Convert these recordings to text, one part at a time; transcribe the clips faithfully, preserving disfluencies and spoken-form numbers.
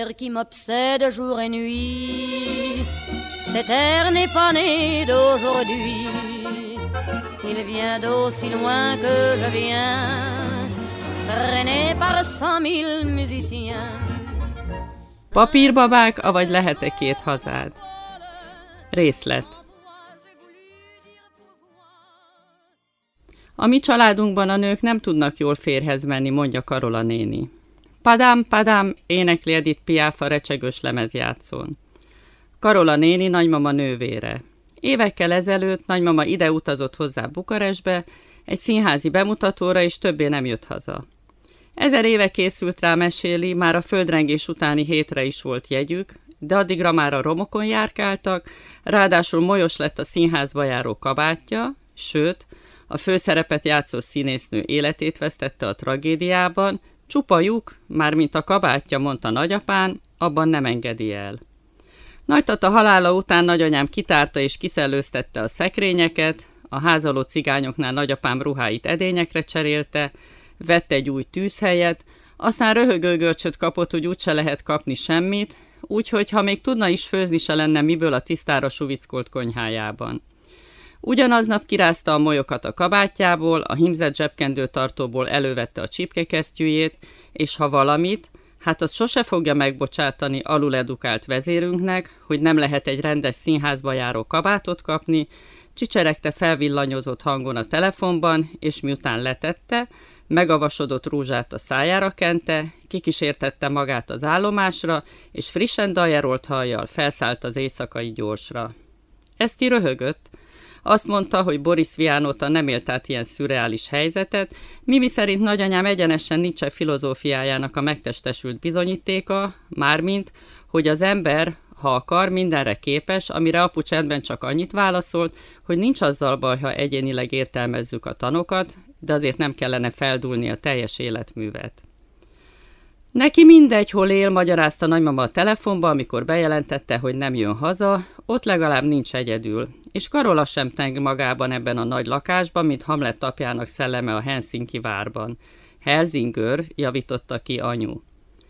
mystère qui m'obsède jour et nuit. Cet air n'est pas né d'aujourd'hui. Il vient d'aussi loin que je viens, traîné par cent mille musiciens. Papírbabák, avagy lehet-e két hazád? Részlet. A mi családunkban a nők nem tudnak jól férjhez menni, mondja Karola néni. Padám, padám, énekli Edith Piaf a recsegős lemezjátszón. Karola néni nagymama nővére. Évekkel ezelőtt nagymama ide utazott hozzá Bukarestbe, egy színházi bemutatóra, és többé nem jött haza. Ezer éve készült rá, meséli, már a földrengés utáni hétre is volt jegyük, de addigra már a romokon járkáltak, ráadásul molyos lett a színházba járó kabátja, sőt, a főszerepet játszó színésznő életét vesztette a tragédiában, csupa lyuk, mármint a kabátja, mondta nagyapán, abban nem engedi el. Nagytata halála után nagyanyám kitárta és kiszellőztette a szekrényeket, a házaló cigányoknál nagyapám ruháit edényekre cserélte, vett egy új tűzhelyet, aztán röhögőgörcsöt kapott, hogy úgyse lehet kapni semmit, úgyhogy ha még tudna is főzni, se lenne miből a tisztára suvickolt konyhájában. Ugyanaznap kirázta a molyokat a kabátjából, a hímzett zsebkendőtartóból elővette a csipkekesztyűjét, és ha valamit, hát azt sose fogja megbocsátani aluledukált vezérünknek, hogy nem lehet egy rendes színházba járó kabátot kapni, csicseregte felvillanyozott hangon a telefonban, és miután letette, megavasodott rúzsát a szájára kente, kikísértette magát az állomásra, és frissen dajerolt hajjal felszállt az éjszakai gyorsra. Eszti röhögött. Azt mondta, hogy Boris Vian óta nem élt át ilyen szürreális helyzetet, Mimi szerint nagyanyám egyenesen Nietzsche filozófiájának a megtestesült bizonyítéka, mármint, hogy az ember, ha akar, mindenre képes, amire apu csendben csak annyit válaszolt, hogy nincs azzal baj, ha egyénileg értelmezzük a tanokat, de azért nem kellene feldúlni a teljes életművet. Neki mindegy, hol él, magyarázta nagymama a telefonba, amikor bejelentette, hogy nem jön haza, ott legalább nincs egyedül, és Karola sem teng magában ebben a nagy lakásban, mint Hamlet apjának szelleme a Helsinki várban. Helsingör, javította ki anyu.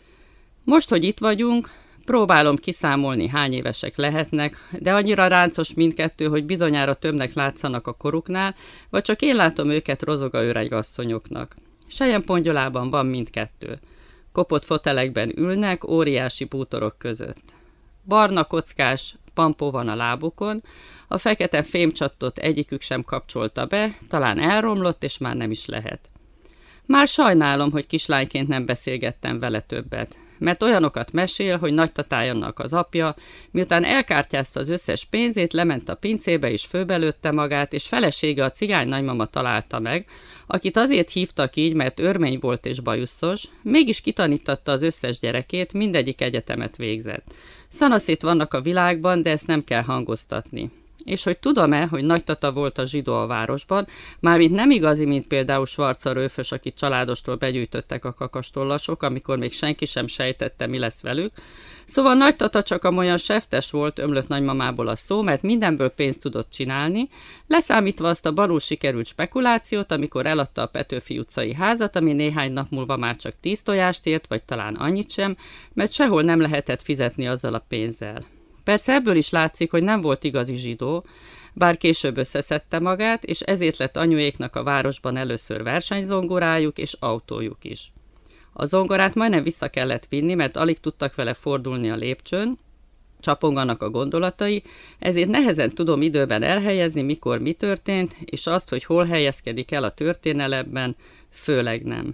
Most, hogy itt vagyunk, próbálom kiszámolni, hány évesek lehetnek, de annyira ráncos mindkettő, hogy bizonyára többnek látszanak a koruknál, vagy csak én látom őket rozoga öregasszonyoknak. Selyempongyolában van mindkettő. Kopott fotelekben ülnek, óriási bútorok között. Barna kockás pampó van a lábukon, a fekete fémcsattot egyikük sem kapcsolta be, talán elromlott, és már nem is lehet. Már sajnálom, hogy kislányként nem beszélgettem vele többet, mert olyanokat mesél, hogy nagytatájának az apja, miután elkártyázta az összes pénzét, lement a pincébe és főbelőtte magát, és felesége a cigány nagymama találta meg, akit azért hívtak így, mert örmény volt és bajuszos, mégis kitanítatta az összes gyerekét, mindegyik egyetemet végzett. Szanaszét vannak a világban, de ezt nem kell hangoztatni. És hogy tudom-e, hogy nagytata volt a zsidó a városban, mármint nem igazi, mint például Schwarza Rőfös, akit családostól begyűjtöttek a kakastollasok, amikor még senki sem sejtette, mi lesz velük. Szóval nagytata csak amolyan seftes volt, ömlött nagymamából a szó, mert mindenből pénzt tudott csinálni, leszámítva azt a balul sikerült spekulációt, amikor eladta a Petőfi utcai házat, ami néhány nap múlva már csak tíz tojást ért, vagy talán annyit sem, mert sehol nem lehetett fizetni azzal a pénzzel. Persze ebből is látszik, hogy nem volt igazi zsidó, bár később összeszedte magát, és ezért lett anyuéknak a városban először versenyzongorájuk és autójuk is. A zongorát majdnem vissza kellett vinni, mert alig tudtak vele fordulni a lépcsőn, csaponganak a gondolatai, ezért nehezen tudom időben elhelyezni, mikor mi történt, és azt, hogy hol helyezkedik el a történelemben, főleg nem.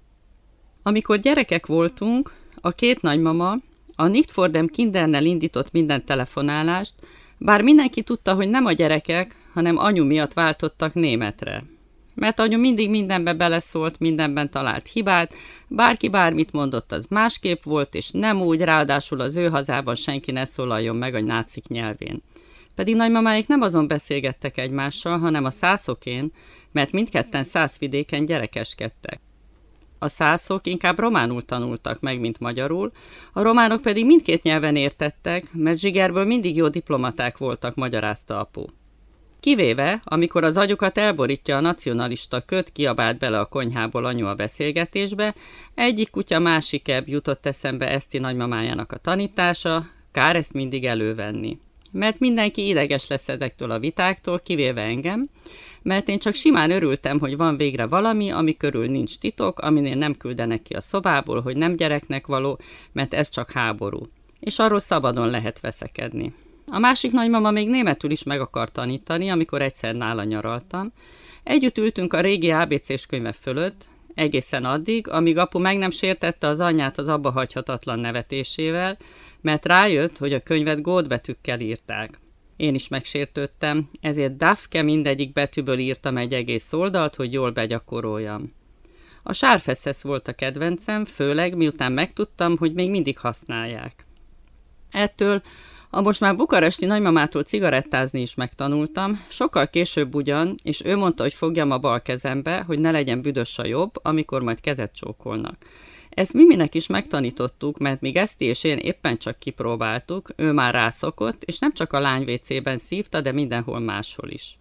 Amikor gyerekek voltunk, a két nagymama a Nicht vor dem Kindernel indított minden telefonálást, bár mindenki tudta, hogy nem a gyerekek, hanem anyu miatt váltottak németre. Mert anyu mindig mindenbe beleszólt, mindenben talált hibát, bárki bármit mondott, az másképp volt, és nem úgy, ráadásul az ő hazában senki ne szólaljon meg a nácik nyelvén. Pedig nagymamáik nem azon beszélgettek egymással, hanem a szászokén, mert mindketten szászvidéken gyerekeskedtek. A szászok inkább románul tanultak meg, mint magyarul, a románok pedig mindkét nyelven értettek, mert zsigerből mindig jó diplomaták voltak, magyarázta apu. Kivéve, amikor az agyukat elborítja a nacionalista köt, kiabált bele a konyhából anyu a beszélgetésbe, egyik kutya másik ebb jutott eszembe Eszti nagymamájának a tanítása, kár ezt mindig elővenni. Mert mindenki ideges lesz ezektől a vitáktól, kivéve engem, mert én csak simán örültem, hogy van végre valami, ami körül nincs titok, aminél nem küldenek ki a szobából, hogy nem gyereknek való, mert ez csak háború. És arról szabadon lehet veszekedni. A másik nagymama még németül is meg akar tanítani, amikor egyszer nála nyaraltam. Együtt ültünk a régi á bé cés könyve fölött, egészen addig, amíg apu meg nem sértette az anyját az abba hagyhatatlan nevetésével, mert rájött, hogy a könyvet gótbetűkkel írták. Én is megsértődtem, ezért Dafke mindegyik betűből írtam egy egész oldalt, hogy jól begyakoroljam. A sárfeszesz volt a kedvencem, főleg miután megtudtam, hogy még mindig használják. Ettől a most már bukaresti nagymamától cigarettázni is megtanultam, sokkal később ugyan, és ő mondta, hogy fogjam a bal kezembe, hogy ne legyen büdös a jobb, amikor majd kezet csókolnak. Ezt Miminek is megtanítottuk, mert míg Eszti és én éppen csak kipróbáltuk, ő már rászokott, és nem csak a lány vécében szívta, de mindenhol máshol is.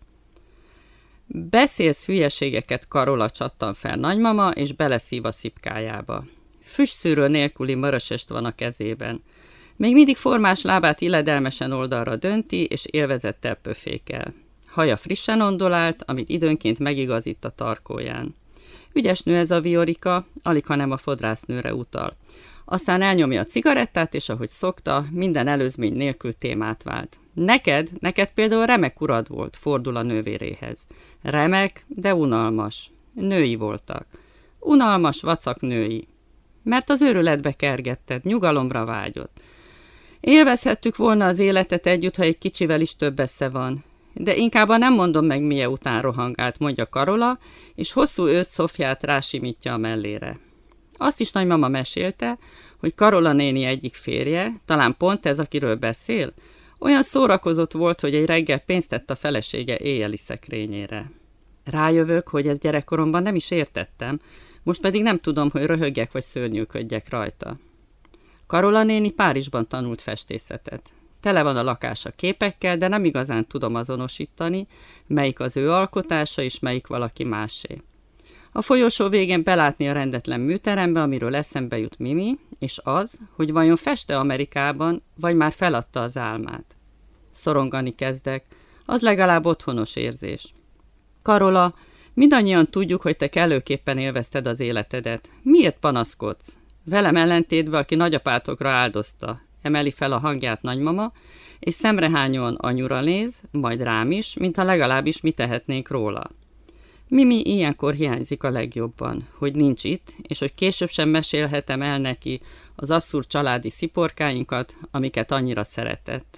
Beszélsz hülyeségeket, Karola, csattan fel nagymama, és beleszív a szipkájába. Füstszűrő nélküli marasest van a kezében. Még mindig formás lábát illedelmesen oldalra dönti, és élvezettel pöfékel. Haja frissen ondolált, amit időnként megigazít a tarkóján. Ügyes nő ez a Viorika, aligha nem a fodrásznőre utal. Aztán elnyomja a cigarettát, és ahogy szokta, minden előzmény nélkül témát vált. Neked, neked például remek urad volt, fordul a nővéréhez. Remek, de unalmas. Női voltak. Unalmas, vacak női. Mert az őrületbe kergetted, nyugalomra vágyott. Élvezhettük volna az életet együtt, ha egy kicsivel is több esze van. De inkább nem mondom meg, milyen után rohangált, mondja Karola, és hosszú ősz Szofját rásimítja a mellére. Azt is nagymama mesélte, hogy Karola néni egyik férje, talán pont ez, akiről beszél, olyan szórakozott volt, hogy egy reggel pénzt tett a felesége éjjeli szekrényére. Rájövök, hogy ezt gyerekkoromban nem is értettem, most pedig nem tudom, hogy röhögjek vagy szörnyűködjek rajta. Karola néni Párizsban tanult festészetet. Tele van a lakása képekkel, de nem igazán tudom azonosítani, melyik az ő alkotása és melyik valaki másé. A folyosó végén belátni a rendetlen műterembe, amiről eszembe jut Mimi, és az, hogy vajon feste Amerikában, vagy már feladta az álmát. Szorongani kezdek, az legalább otthonos érzés. Karola, mindannyian tudjuk, hogy te kellőképpen élvezted az életedet. Miért panaszkodsz? Velem ellentétben, aki nagyapátokra áldozta, emeli fel a hangját nagymama, és szemrehányóan anyura néz, majd rám is, mintha legalábbis mi tehetnénk róla. Mimi ilyenkor hiányzik a legjobban, hogy nincs itt, és hogy később sem mesélhetem el neki az abszurd családi sziporkáinkat, amiket annyira szeretett.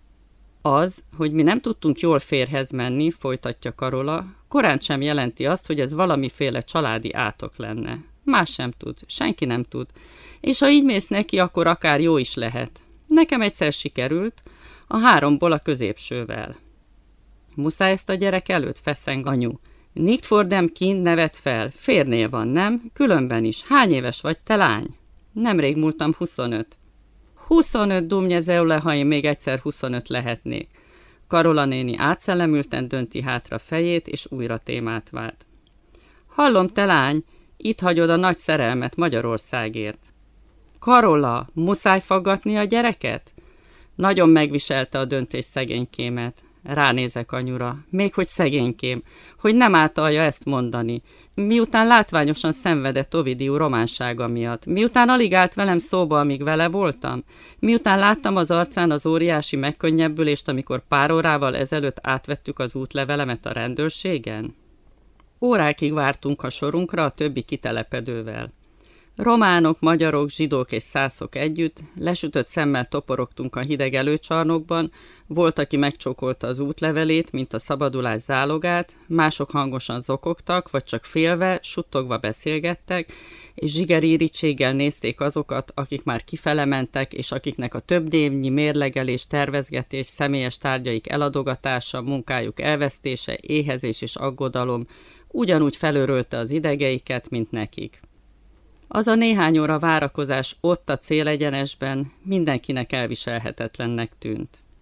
Az, hogy mi nem tudtunk jól férhez menni, folytatja Karola, korán sem jelenti azt, hogy ez valamiféle családi átok lenne. Más sem tud, senki nem tud, és ha így mész neki, akkor akár jó is lehet. Nekem egyszer sikerült, a háromból a középsővel. Muszáj ezt a gyerek előtt, feszeng anyu. Nicht for dem Kind nevet fel, férnél van, nem? Különben is. Hány éves vagy, te lány? Nemrég múltam huszonöt. Huszonöt dumnyezeule, ha én még egyszer huszonöt lehetnék. Karola néni átszellemülten dönti hátra fejét, és újra témát vált. Hallom, te lány, itt hagyod a nagy szerelmet Magyarországért. Karola, muszáj faggatni a gyereket? Nagyon megviselte a döntés szegénykémet. Ránézek anyura, még hogy szegénykém, hogy nem átalja ezt mondani. Miután látványosan szenvedett Ovidiu románsága miatt, miután alig állt velem szóba, amíg vele voltam, miután láttam az arcán az óriási megkönnyebbülést, amikor pár órával ezelőtt átvettük az útlevelemet a rendőrségen. Órákig vártunk a sorunkra a többi kitelepedővel. Románok, magyarok, zsidók és szászok együtt, lesütött szemmel toporogtunk a hideg előcsarnokban, volt, aki megcsókolta az útlevelét, mint a szabadulás zálogát, mások hangosan zokogtak, vagy csak félve, suttogva beszélgettek, és zsigerírítséggel nézték azokat, akik már kifele mentek, és akiknek a több évnyi mérlegelés, tervezgetés, személyes tárgyaik eladogatása, munkájuk elvesztése, éhezés és aggodalom ugyanúgy felőrölte az idegeiket, mint nekik. Az a néhány óra várakozás ott a célegyenesben mindenkinek elviselhetetlennek tűnt.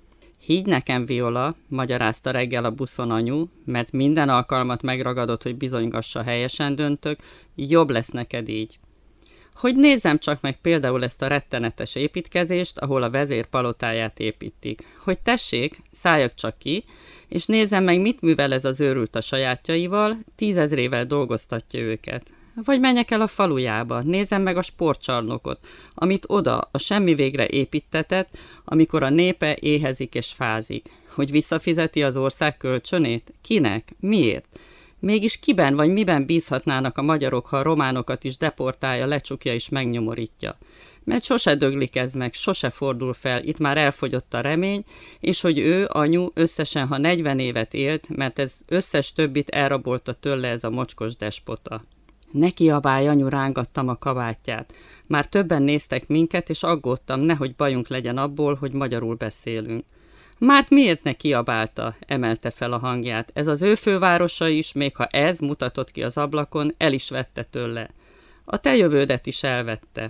Higgy nekem, Viola, magyarázta reggel a buszon anyu, mert minden alkalmat megragadott, hogy bizonygassa, helyesen döntök, jobb lesz neked így. Hogy nézzem csak meg például ezt a rettenetes építkezést, ahol a vezér palotáját építik. Hogy tessék, szálljak csak ki, és nézzem meg, mit művel ez az őrült a sajátjaival, tízezrével dolgoztatja őket. Vagy menjek el a falujába, nézzem meg a sportcsarnokot, amit oda a semmi végre építtetett, amikor a népe éhezik és fázik. Hogy visszafizeti az ország kölcsönét? Kinek? Miért? Mégis kiben vagy miben bízhatnának a magyarok, ha a románokat is deportálja, lecsukja és megnyomorítja? Mert sose döglik ez meg, sose fordul fel, itt már elfogyott a remény, és hogy ő, anyu, összesen ha negyven évet élt, mert ez összes többit elrabolta tőle ez a mocskos despota. Ne kiabálj, anyu, rángattam a kabátját. Már többen néztek minket, és aggódtam, nehogy bajunk legyen abból, hogy magyarul beszélünk. Márt miért ne kiabálta, emelte fel a hangját. Ez az ő fővárosa is, még ha ez mutatott ki az ablakon, el is vette tőle. A te jövődet is elvette.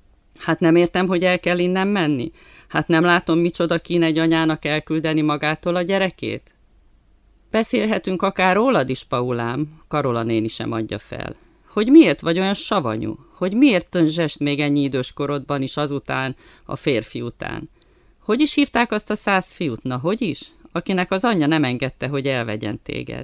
Hát nem értem, hogy el kell innen menni? Hát nem látom, micsoda kín egy anyának elküldeni magától a gyerekét? Beszélhetünk akár rólad is, Paulám, Karola néni sem adja fel. Hogy miért vagy olyan savanyú? Hogy miért tönzsest még ennyi idős korodban is azután, a férfi után? Hogy is hívták azt a száz fiút? Na, hogy is? Akinek az anyja nem engedte, hogy elvegyen téged.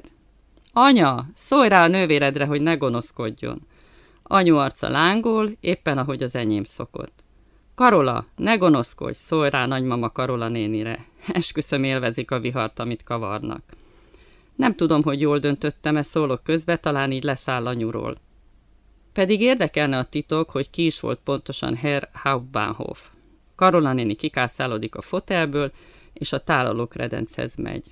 Anya, szólj rá a nővéredre, hogy ne gonoszkodjon. Anyu arca lángol, éppen ahogy az enyém szokott. Karola, ne gonoszkodj, szólj rá nagymama Karola nénire. Esküszöm, élvezik a vihart, amit kavarnak. Nem tudom, hogy jól döntöttem-e, szólok közbe, talán így leszáll anyuról. Pedig érdekelne a titok, hogy ki is volt pontosan Herr Hauptbahnhof. Karola néni kikászálódik a fotelből, és a tálalókredenchez megy.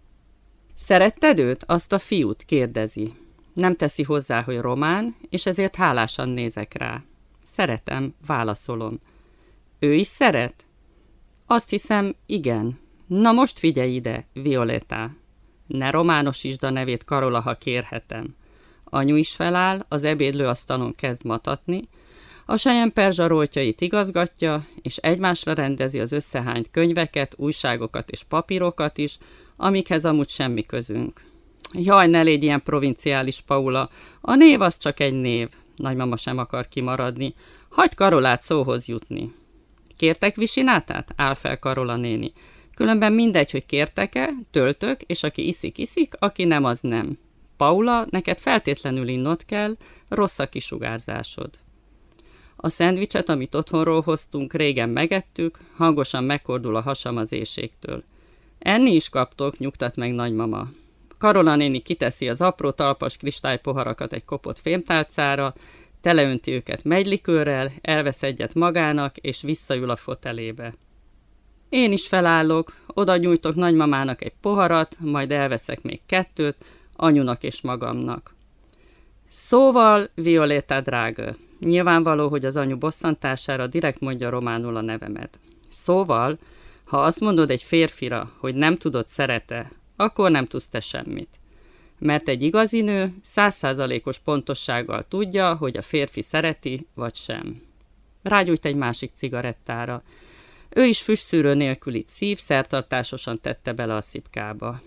Szeretted őt, azt a fiút? Kérdezi. Nem teszi hozzá, hogy román, és ezért hálásan nézek rá. Szeretem, válaszolom. Ő is szeret? Azt hiszem, igen. Na most figyelj ide, Violetta. Ne románosítsd a nevét, Karola, ha kérhetem. Anyu is feláll, az ebédlőasztalon kezd matatni, a sejem perzsaroltjait igazgatja, és egymásra rendezi az összehányt könyveket, újságokat és papírokat is, amikhez amúgy semmi közünk. Jaj, ne légy ilyen provinciális, Paula, a név az csak egy név. Nagymama sem akar kimaradni. Hagyj Karolát szóhoz jutni. Kértek visinátát? Áll fel Karola néni. Különben mindegy, hogy kértek-e, töltök, és aki iszik, iszik, aki nem, az nem. Paula, neked feltétlenül innod kell, rossz a kisugárzásod. A szendvicset, amit otthonról hoztunk, régen megettük, hangosan megkordul a hasam az éhségtől. Enni is kaptok, nyugtat meg nagymama. Karola néni kiteszi az apró talpas kristálypoharakat egy kopott fémtálcára, teleönti őket megylikőrrel, elvesz egyet magának, és visszaül a fotelébe. Én is felállok, oda nyújtok nagymamának egy poharat, majd elveszek még kettőt, anyunak és magamnak. Szóval, Violetta drága, nyilvánvaló, hogy az anyu bosszantására direkt mondja románul a nevemet. Szóval, ha azt mondod egy férfira, hogy nem tudod, szerete, akkor nem tudsz te semmit. Mert egy igazi nő százszázalékos pontossággal tudja, hogy a férfi szereti, vagy sem. Rágyújt egy másik cigarettára. Ő is füstszűrő nélkül itt szív, szertartásosan tette bele a szipkába.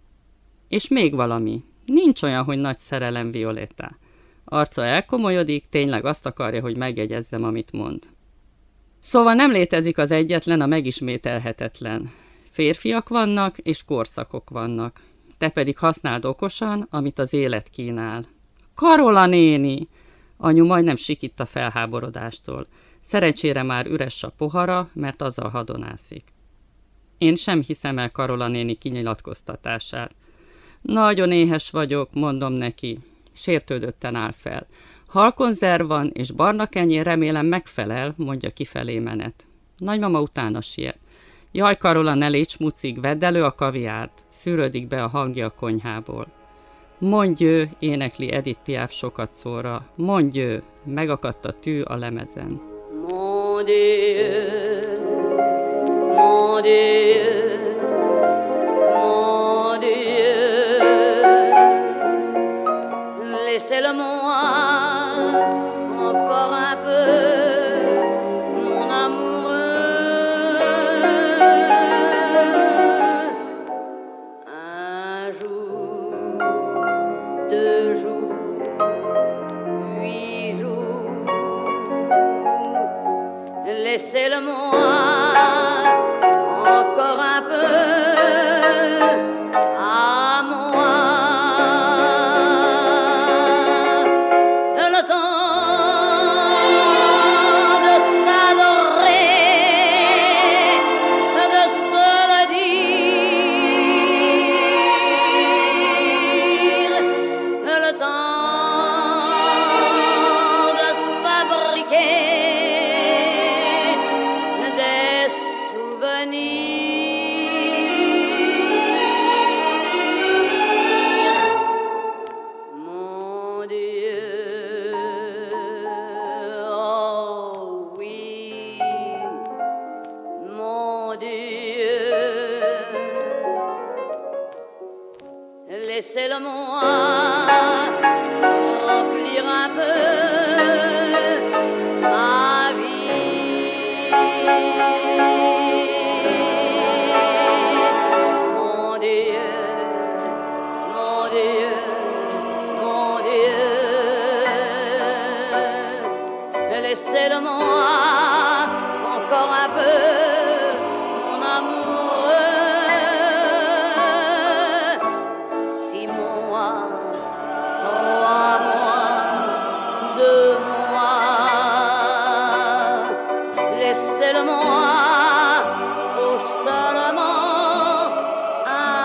És még valami. Nincs olyan, hogy nagy szerelem, Violetta. Arca elkomolyodik, tényleg azt akarja, hogy megjegyezzem, amit mond. Szóval nem létezik az egyetlen, a megismételhetetlen. Férfiak vannak, és korszakok vannak. Te pedig használd okosan, amit az élet kínál. Karola néni! Anyu majdnem sikít a felháborodástól. Szerencsére már üres a pohara, mert azzal hadonászik. Én sem hiszem el Karola néni kinyilatkoztatását. Nagyon éhes vagyok, mondom neki. Sértődötten áll fel. Halkonzerv van, és barna kenyér, remélem megfelel, mondja kifelé menet. Nagymama utána siet. Jaj, Karola, ne légy smucig, vedd elő a kaviárt, szűrődik be a hangja a konyhából. Mondj ő, énekli Edith Piaf sokat szóra. Mondj ő, megakadt a tű a lemezen. Mon Dieu, mon Dieu, mon Dieu, laissez-le-moi encore un peu, mon amoureux. deux jours, huit jours, laissez-le-moi encore un peu à moi. Le temps de s'adorer, de se le dire, le temps de se fabriquer des souvenirs. Mon Dieu, oh oui, mon Dieu, laissez-le-moi remplir un peu ma vie. Mon Dieu, mon Dieu, mon Dieu, laissez-le-moi encore un peu, mon amoureux. Six mois, trois mois, deux mois, laissez-le-moi au seulement un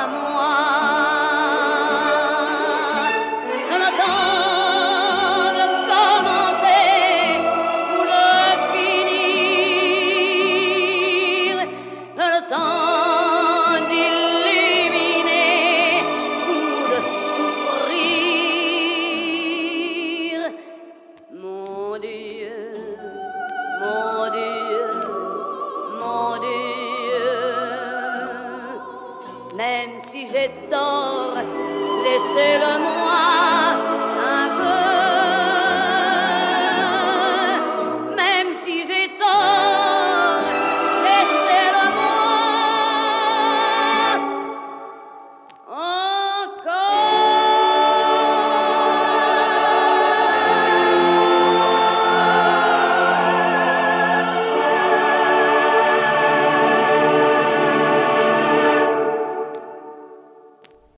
mois. Le temps de commencer ou de finir, le temps d'illuminer ou de souffrir. Mon Dieu, mon Dieu, mon Dieu, même si j'ai tort, laissez-le-moi